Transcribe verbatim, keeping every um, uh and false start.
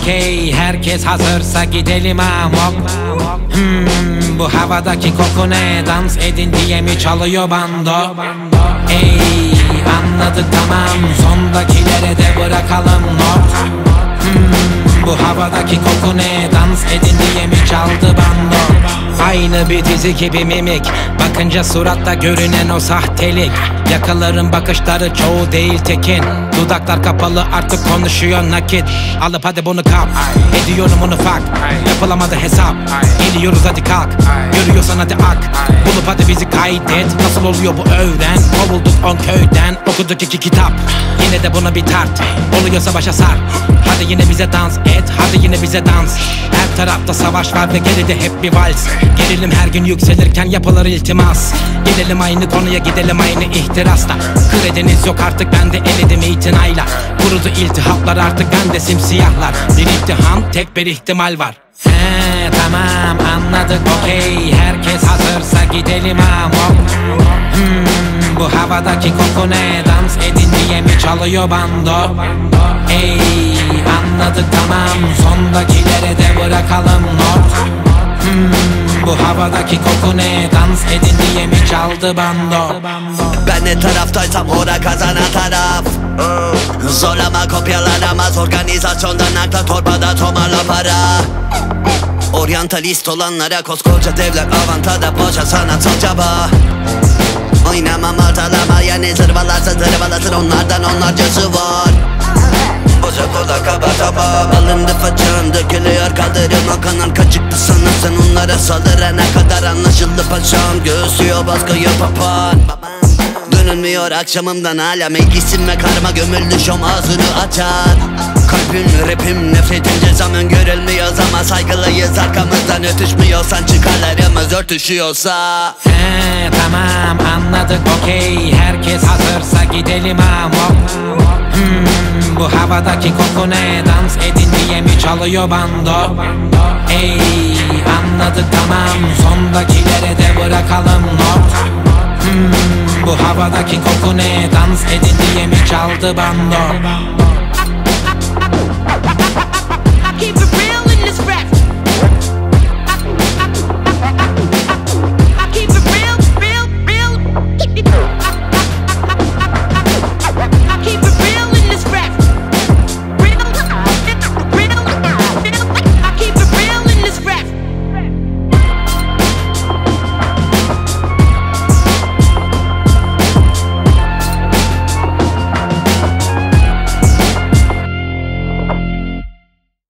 okey, herkes hazırsa gidelim amok. Hmm, bu havadaki koku ne? Dans edin diye mi çalıyor bando? Ey, anladık tamam, sondakilere de bırakalım not. Hmm, bu havadaki koku ne? Dans edin diye mi çaldı bando? Aynı bir dizi gibi mimik, bakınca suratta görünen o sahtelik. Yakaların bakışları çoğu değil tekin, dudaklar kapalı artık konuşuyor nakit. Alıp hadi bunu kap, ediyorum onu fak. Yapılamadı hesap, geliyoruz hadi kalk. Görüyorsan hadi ak, bulup hadi bizi kaydet. Nasıl oluyor bu öğren, kovulduk on köyden. Okuduk iki kitap, yine de buna bir tart. Oluyorsa başa sar, hadi yine bize dans et. Hadi yine bize dans. Her tarafta savaş var ve geride hep bir vals. Gerilim her gün yükselirken yapılır iltimas. Gelelim aynı konuya, gidelim aynı ihtirasla. Krediniz yok artık, bende eledim itinayla. Kurudu iltihaplar artık bende simsiyahlar. Bir ittiham, tek bir ihtimal var. He tamam anladık okey, herkes hazırsa gidelim amok. Hmm, bu havadaki koku ne? Dans edin diye mi çalıyor bando? Ey, anladık tamam, sondakilere de bırakalım not. Hmm, bu havadaki koku ne? Dans edin diye mi çaldı bando? Ben ne taraftaysam ora kazanan taraf. Zorlama kopyalanamaz, organizasyondan akla torbada tomarla para. Oryantalist olanlara koskoca devler avantada, boşa sanatsal çaba. Oynamam ortalamaya, ne zırvalarsa zırvalasın, onlardan onlarcası var. Boşa kola kaba taba, alındı façan dökülüyor kaldırım. O kanal kaçıktı sana, sen onlara saldırana kadar anlaşıldı paşam. Göğsüyor baskıyı papan. Dönülmüyor akşamımdan hala, meclisim ve karma gömüldü şom ağzını açar. Kalbim rapim nefretin cezam, öngörülmüyoruz ama saygılıyız. Arkamızdan ötüşmüyorsan, çıkarlarımız örtüşüyorsa. He tamam anladık okey, herkes hazırsa gidelim amok. Hmm, bu havadaki koku ne? Dans edin diye mi çalıyor bando? Ey, anladık tamam, sondakilere de bırakalım not. Hmm, bu havadaki koku ne? Dans edin diye mi çaldı bando?